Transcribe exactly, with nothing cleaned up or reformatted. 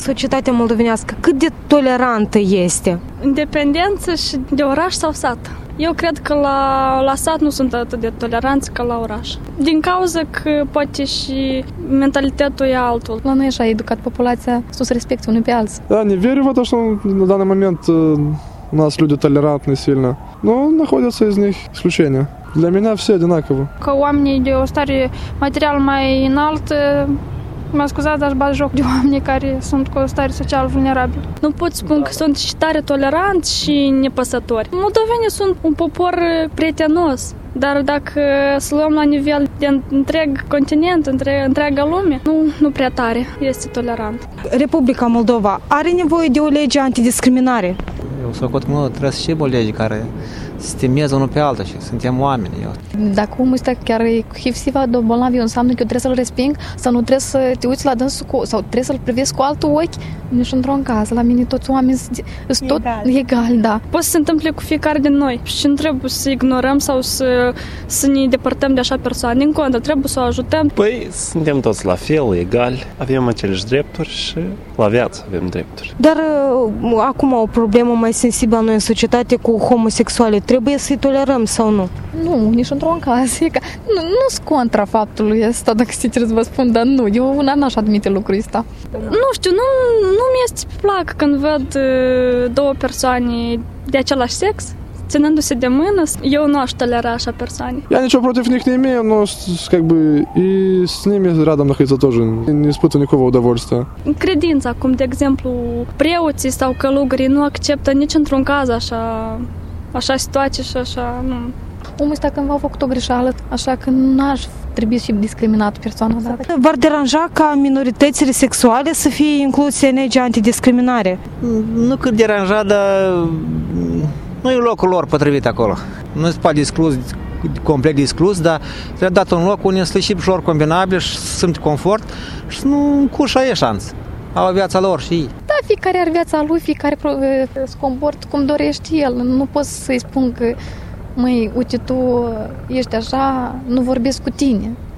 Societatea moldovenească cât de tolerantă este? Independență și de oraș sau sat. Eu cred că la, la sat nu sunt atât de toleranți ca la oraș. Din cauza că poate și mentalitatea e altul. La noi așa a educat populația să se respecte unii pe alții. Да, не верю в то, что на данный момент у нас люди толерантны сильно. Но находятся из них исключения. Для меня все одинаково. Că oamenii de o stare material mai înaltă, mă scuzați, dar bat joc de oamenii care sunt cu o stare social vulnerabilă. Nu pot spune că sunt și tare toleranți și nepăsători. Moldovenii sunt un popor prietenos, dar dacă să luăm la nivel de întreg continent, între, întreaga lume, nu, nu prea tare este tolerant. Republica Moldova are nevoie de o lege antidiscriminare? Eu socot că nu trebuie să și o lege care stimeze unul pe altul și suntem oameni. Eu. Dacă omul ăsta chiar e hipsiva de bolnav, înseamnă că eu trebuie să-l resping sau nu trebuie să te uiți la dânsul cu, sau trebuie să-l privesc cu altul ochi. Nici într-un caz. La mine toți oamenii sunt tot egali, da. Poate să se întâmple cu fiecare din noi și nu trebuie să ignorăm sau să, să ne depărtăm de așa persoană. Din contră, trebuie să o ajutăm. Păi, suntem toți la fel, egali, avem aceleași drepturi și la viață avem drepturi. Dar acum o problemă mai sensibilă la noi în societate cu homosexuali. Trebuie să-i tolerăm sau nu? Nu, nici într-un caz. E ca, nu, nu sunt contra faptului ăsta, dacă știți ce vă spun, dar nu, eu una n-aș admite lucrul ăsta. Nu știu, nu, nu mi-este plac când văd două persoane de același sex, ținându-se de mână. Eu nu aș tolera așa persoane. Я ничего против них не имею, но как бы и с nimi рядом находиться тоже не испытываю никакого удовольствия. Credința, cum de exemplu preoții sau călugării nu acceptă nici într-un caz așa, așa situații și așa, nu. Omul ăsta cândva a făcut o greșeală, așa că n-aș trebui și discriminat persoana dată. V-ar deranja ca minoritățile sexuale să fie incluse în legea antidiscriminare? Nu cât deranja, dar nu e locul lor potrivit acolo. Nu se poate exclus, complet exclus, dar trebuie dat un loc unde în sfârșit și lor combinabil și să simt confort și nu cu așa e șans. Au viața lor și ei. Da, fiecare are viața lui, fiecare se comportă cum dorește el. Nu poți să-i spun că măi, uite, tu ești așa, nu vorbesc cu tine.